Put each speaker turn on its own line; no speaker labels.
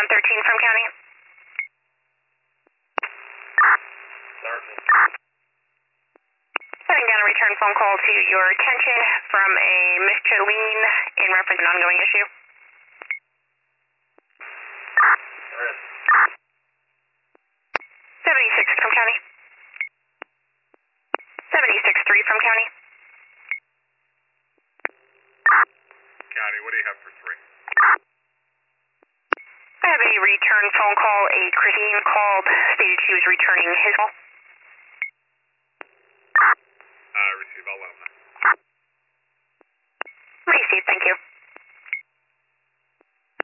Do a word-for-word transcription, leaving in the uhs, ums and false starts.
one thirteen from county.
Sergeant.
Setting down a return phone call to your attention from a Miss Jolene in reference to an ongoing issue.
Alright.
seventy-six from county. seventy-six three from county.
County, what do you have for three?
I have a return phone call. A Christine called, stated she was returning his call.
Uh, receive, I'll let him know.
Received, thank you.